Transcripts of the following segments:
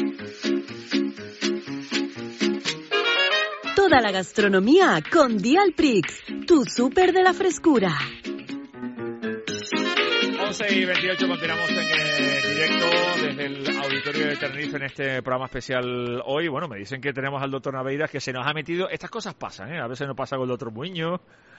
Toda la gastronomía con Dialprix, tu súper de la frescura. 11:28, continuamos en directo desde el auditorio de Tenerife en este programa especial hoy. Bueno, me dicen que tenemos al doctor Naveiras, que se nos ha metido. Estas cosas pasan, a veces nos pasa con el doctor Muñoz,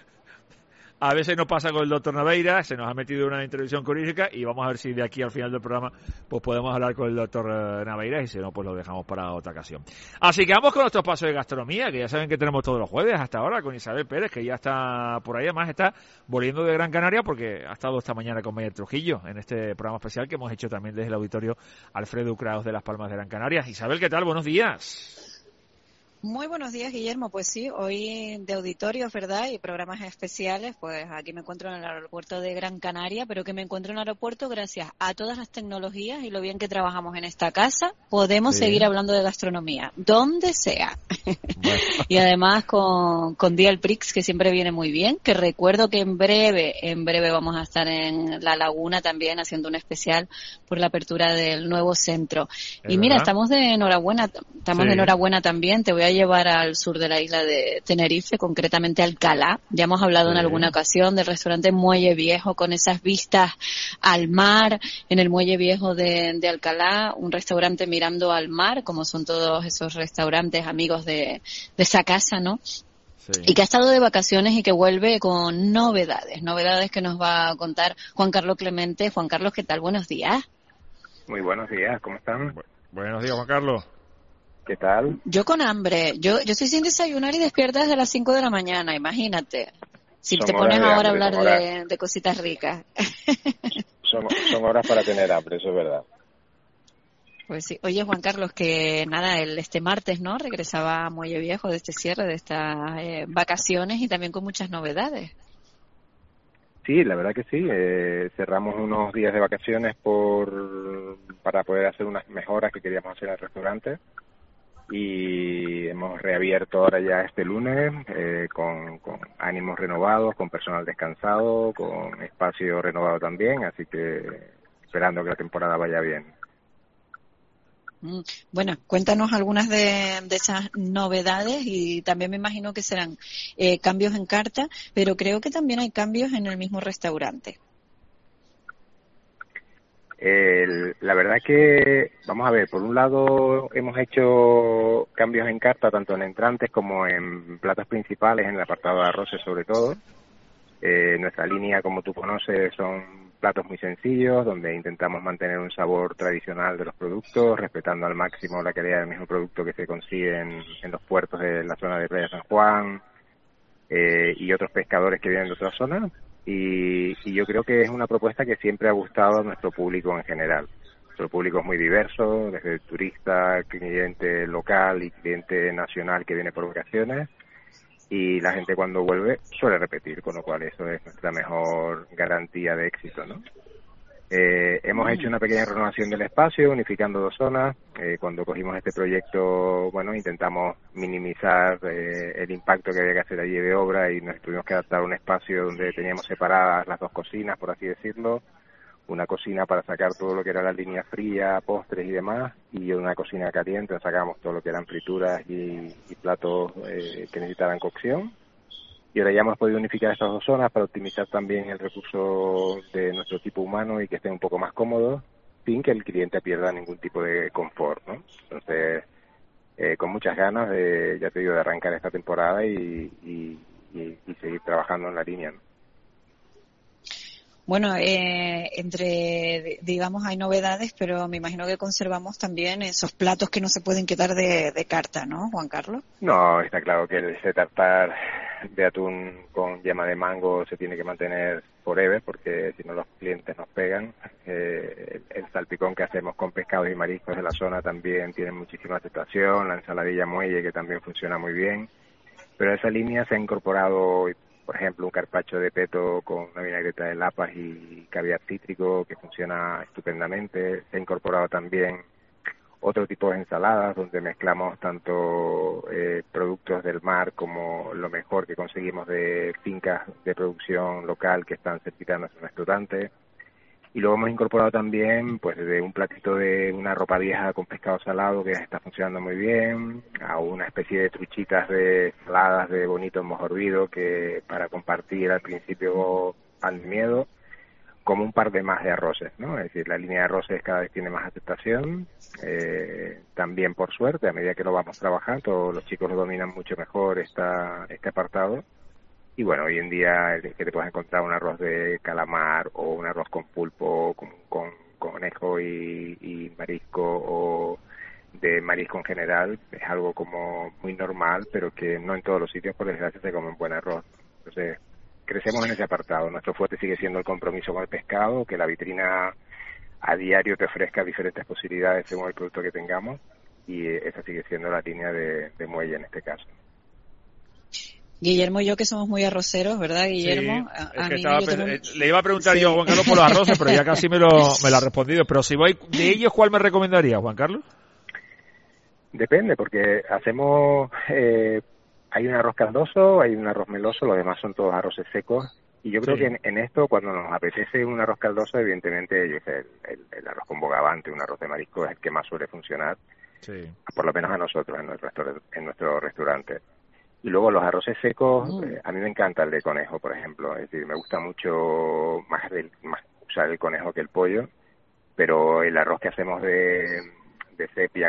a veces nos pasa con el doctor Naveiras, se nos ha metido una introducción quirúrgica y vamos a ver si de aquí al final del programa pues podemos hablar con el doctor Naveiras, y si no pues lo dejamos para otra ocasión. Así que vamos con nuestro espacio de gastronomía, que ya saben que tenemos todos los jueves hasta ahora con Isabel Pérez, que ya está por ahí, además está volviendo de Gran Canaria porque ha estado esta mañana con Mayer Trujillo en este programa especial que hemos hecho también desde el auditorio Alfredo Kraus de Las Palmas de Gran Canaria. Isabel, ¿qué tal? Buenos días. Muy buenos días, Guillermo. Pues sí, hoy de auditorios, ¿verdad? Y programas especiales. Pues aquí me encuentro en el aeropuerto de Gran Canaria, pero que me encuentro en el aeropuerto gracias a todas las tecnologías y lo bien que trabajamos en esta casa. Podemos seguir hablando de gastronomía, donde sea. Bueno. Y además con Dialprix, que siempre viene muy bien, que recuerdo que en breve vamos a estar en La Laguna también haciendo un especial por la apertura del nuevo centro. Y mira, estamos de enhorabuena también. Te voy a llevar al sur de la isla de Tenerife, concretamente a Alcalá. Ya hemos hablado en alguna ocasión del restaurante Muelle Viejo, con esas vistas al mar en el Muelle Viejo de Alcalá, un restaurante mirando al mar, como son todos esos restaurantes amigos de esa casa, ¿no? Sí. Y que ha estado de vacaciones y que vuelve con novedades que nos va a contar Juan Carlos Clemente. Juan Carlos, ¿qué tal? Buenos días. Muy buenos días, ¿cómo están? Buenos días, Juan Carlos. ¿Qué tal? Yo con hambre. Yo estoy sin desayunar y despierta desde las 5 de la mañana, imagínate. Si te pones ahora a hablar de cositas ricas. Son horas para tener hambre, eso es verdad. Pues sí. Oye, Juan Carlos, que nada, este martes, ¿no? Regresaba a Muelle Viejo de este cierre, de estas vacaciones y también con muchas novedades. Sí, la verdad que sí. Cerramos unos días de vacaciones para poder hacer unas mejoras que queríamos hacer al restaurante. Y hemos reabierto ahora ya este lunes con ánimos renovados, con personal descansado, con espacio renovado también, así que esperando que la temporada vaya bien. Bueno, cuéntanos algunas de esas novedades y también me imagino que serán cambios en carta, pero creo que también hay cambios en el mismo restaurante. La verdad que, vamos a ver, por un lado hemos hecho cambios en carta tanto en entrantes como en platos principales, en el apartado de arroces sobre todo. Nuestra línea, como tú conoces, son platos muy sencillos, donde intentamos mantener un sabor tradicional de los productos, respetando al máximo la calidad del mismo producto que se consigue en los puertos de la zona de Playa San Juan y otros pescadores que vienen de otras zonas. Y yo creo que es una propuesta que siempre ha gustado a nuestro público en general. Nuestro público es muy diverso, desde turista, cliente local y cliente nacional que viene por vacaciones, y la gente cuando vuelve suele repetir, con lo cual eso es nuestra mejor garantía de éxito, ¿no? Hemos hecho una pequeña renovación del espacio, unificando dos zonas. Cuando cogimos este proyecto, bueno, intentamos minimizar el impacto que había que hacer allí de obra y nos tuvimos que adaptar a un espacio donde teníamos separadas las dos cocinas, por así decirlo. Una cocina para sacar todo lo que era la línea fría, postres y demás, y una cocina caliente donde sacábamos todo lo que eran frituras y platos que necesitaran cocción. Y ahora ya hemos podido unificar estas dos zonas para optimizar también el recurso de nuestro tipo humano y que estén un poco más cómodos, sin que el cliente pierda ningún tipo de confort, ¿no? Entonces, con muchas ganas de, ya te digo, de arrancar esta temporada y seguir trabajando en la línea, ¿no? Bueno, digamos, hay novedades, pero me imagino que conservamos también esos platos que no se pueden quitar de carta, ¿no, Juan Carlos? No, está claro que ese tartar de atún con yema de mango se tiene que mantener forever, porque si no los clientes nos pegan. El salpicón que hacemos con pescados y mariscos de la zona también tiene muchísima aceptación, la ensaladilla muelle que también funciona muy bien, pero a esa línea se ha incorporado, por ejemplo, un carpaccio de peto con una vinagreta de lapas y caviar cítrico que funciona estupendamente. Se ha incorporado también otro tipo de ensaladas donde mezclamos tanto productos del mar como lo mejor que conseguimos de fincas de producción local que están cerquita de nuestro restaurante. Y luego hemos incorporado también, pues, desde un platito de una ropa vieja con pescado salado que está funcionando muy bien, a una especie de truchitas de saladas de bonito mojo hervido que para compartir al principio al miedo, como un par de más de arroces, ¿no? Es decir, la línea de arroces cada vez tiene más aceptación, también por suerte, a medida que lo vamos trabajando, todos los chicos lo dominan mucho mejor este apartado. Y bueno, hoy en día que te puedes encontrar un arroz de calamar o un arroz con pulpo, con conejo y marisco, o de marisco en general, es algo como muy normal, pero que no en todos los sitios, por desgracia, se come un buen arroz. Entonces, crecemos en ese apartado. Nuestro fuerte sigue siendo el compromiso con el pescado, que la vitrina a diario te ofrezca diferentes posibilidades según el producto que tengamos, y esa sigue siendo la línea de muelle en este caso. Guillermo y yo, que somos muy arroceros, ¿verdad, Guillermo? Sí, le iba a preguntar yo a Juan Carlos por los arroces, pero ya casi me lo ha respondido. Pero si voy de ellos, ¿cuál me recomendaría, Juan Carlos? Depende, porque hacemos... hay un arroz caldoso, hay un arroz meloso, los demás son todos arroces secos. Y yo creo que en esto, cuando nos apetece un arroz caldoso, evidentemente el arroz con bogavante, un arroz de marisco, es el que más suele funcionar. Sí. Por lo menos a nosotros, en nuestro restaurante. Y luego los arroces secos, a mí me encanta el de conejo, por ejemplo. Es decir, me gusta mucho más usar el conejo que el pollo, pero el arroz que hacemos de sepia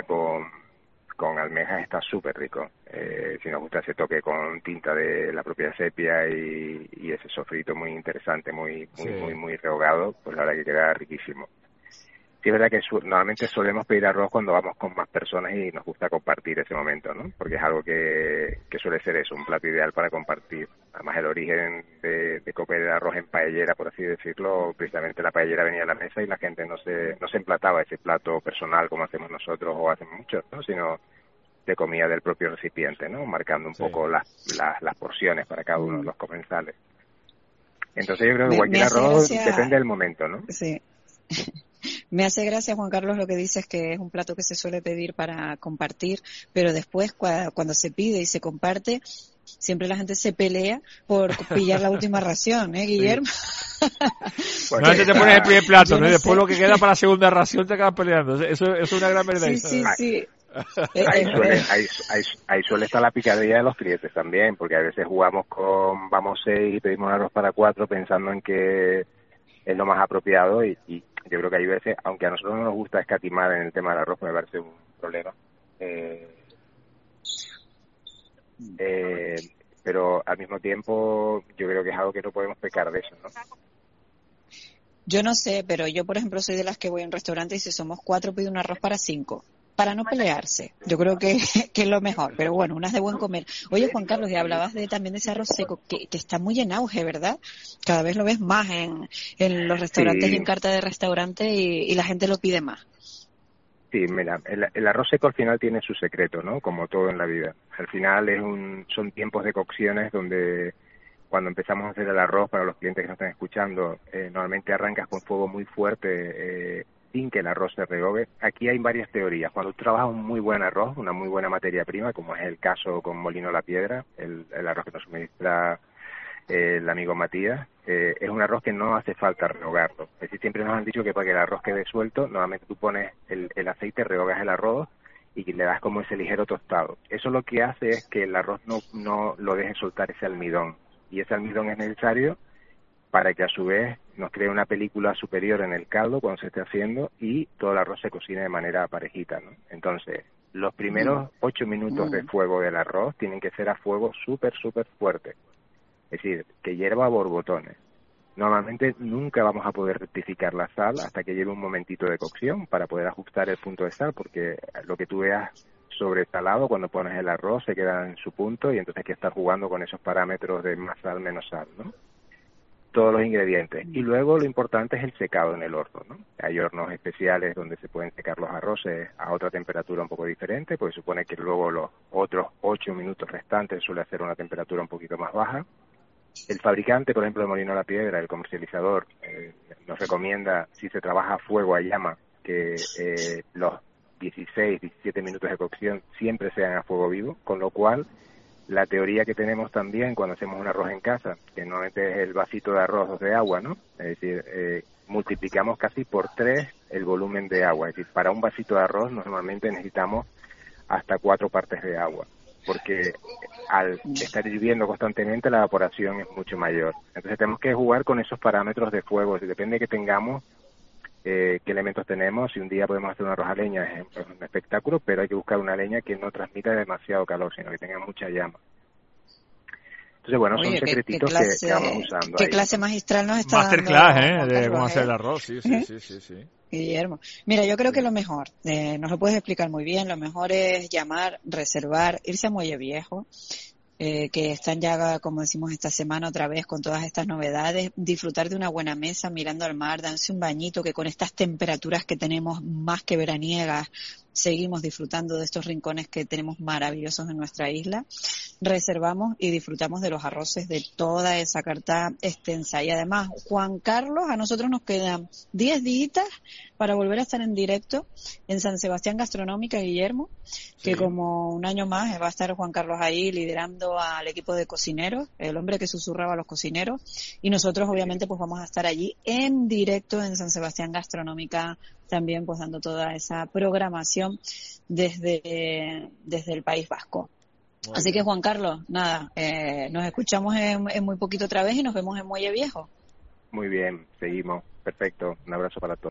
con almejas está súper rico. Si nos gusta ese toque con tinta de la propia sepia y ese sofrito muy interesante, muy rehogado, pues la verdad que queda riquísimo. Sí, es verdad que normalmente solemos pedir arroz cuando vamos con más personas y nos gusta compartir ese momento, ¿no? Porque es algo que suele ser eso, un plato ideal para compartir. Además, el origen de comer arroz en paellera, por así decirlo, precisamente la paellera venía a la mesa y la gente no se emplataba ese plato personal como hacemos nosotros o hacen muchos, ¿no? Sino se comía del propio recipiente, ¿no? Marcando un poco las porciones para cada uno de los comensales. Entonces yo creo que cualquier arroz depende del momento, ¿no? Sí. Me hace gracia, Juan Carlos, lo que dices, que es un plato que se suele pedir para compartir, pero después cuando se pide y se comparte, siempre la gente se pelea por pillar la última ración, Guillermo? Sí. Bueno, antes te pones el primer plato, ¿no? Y después lo que queda para la segunda ración te acabas peleando. Eso es una gran verdad. Sí. Ahí suele estar la picardía de los clientes también, porque a veces vamos 6 y pedimos un arroz para 4 pensando en que es lo más apropiado y yo creo que hay veces, aunque a nosotros no nos gusta escatimar en el tema del arroz, me parece un problema, pero al mismo tiempo yo creo que es algo que no podemos pecar de eso, ¿no? Yo no sé, pero yo, por ejemplo, soy de las que voy a un restaurante y si somos 4 pido un arroz para 5. Para no pelearse. Yo creo que es lo mejor. Pero bueno, unas de buen comer. Oye, Juan Carlos, y hablabas también de ese arroz seco, que está muy en auge, ¿verdad? Cada vez lo ves más en los restaurantes y en carta de restaurante y la gente lo pide más. Sí, mira, el arroz seco al final tiene su secreto, ¿no? Como todo en la vida. Al final son tiempos de cocciones donde cuando empezamos a hacer el arroz, para los clientes que nos están escuchando, normalmente arrancas con fuego muy fuerte, sin que el arroz se rehogue. Aquí hay varias teorías. Cuando tú trabajas un muy buen arroz, una muy buena materia prima, como es el caso con Molino La Piedra, el arroz que nos suministra el amigo Matías, es un arroz que no hace falta rehogarlo. Es decir, siempre nos han dicho que para que el arroz quede suelto, normalmente tú pones el aceite, rehogas el arroz y le das como ese ligero tostado. Eso lo que hace es que el arroz no lo deje soltar ese almidón. Y ese almidón es necesario para que a su vez nos cree una película superior en el caldo cuando se esté haciendo y todo el arroz se cocine de manera parejita, ¿no? Entonces, los primeros 8 minutos de fuego del arroz tienen que ser a fuego súper fuerte. Es decir, que hierva a borbotones. Normalmente nunca vamos a poder rectificar la sal hasta que lleve un momentito de cocción para poder ajustar el punto de sal, porque lo que tú veas sobresalado cuando pones el arroz se queda en su punto y entonces hay que estar jugando con esos parámetros de más sal, menos sal, ¿no? Todos los ingredientes. Y luego lo importante es el secado en el horno, ¿no? Hay hornos especiales donde se pueden secar los arroces a otra temperatura un poco diferente, porque supone que luego los otros 8 minutos restantes suele hacer una temperatura un poquito más baja. El fabricante, por ejemplo, de Molino La Piedra, el comercializador, nos recomienda, si se trabaja a fuego, a llama, que los 16, 17 minutos de cocción siempre sean a fuego vivo, con lo cual la teoría que tenemos también cuando hacemos un arroz en casa, que normalmente es el vasito de arroz de agua, ¿no? Es decir, multiplicamos casi por 3 el volumen de agua. Es decir, para un vasito de arroz normalmente necesitamos hasta 4 partes de agua, porque al estar hirviendo constantemente la evaporación es mucho mayor. Entonces tenemos que jugar con esos parámetros de fuego. Si depende de que tengamos, qué elementos tenemos. Si un día podemos hacer un arroz a leña es un espectáculo, pero hay que buscar una leña que no transmita demasiado calor, sino que tenga mucha llama. Entonces, bueno, son secretitos que vamos usando. ¿Qué ahí, clase ¿no? magistral nos está Masterclass, dando, de cómo hacer el arroz, sí. Guillermo? Mira, yo creo que lo mejor, nos lo puedes explicar muy bien, lo mejor es llamar, reservar, irse a Muelle Viejo, que están ya, como decimos, esta semana otra vez con todas estas novedades, disfrutar de una buena mesa mirando al mar, darse un bañito, que con estas temperaturas que tenemos más que veraniegas, seguimos disfrutando de estos rincones que tenemos maravillosos en nuestra isla. Reservamos y disfrutamos de los arroces de toda esa carta extensa. Y además, Juan Carlos, a nosotros nos quedan 10 días para volver a estar en directo en San Sebastián Gastronómica, Guillermo, que como un año más va a estar Juan Carlos ahí liderando al equipo de cocineros, el hombre que susurraba a los cocineros, y nosotros obviamente pues vamos a estar allí en directo en San Sebastián Gastronómica, también pues dando toda esa programación desde el País Vasco. Así que Juan Carlos, nada, nos escuchamos en muy poquito otra vez y nos vemos en Muelle Viejo. Muy bien, seguimos. Perfecto. Un abrazo para todos.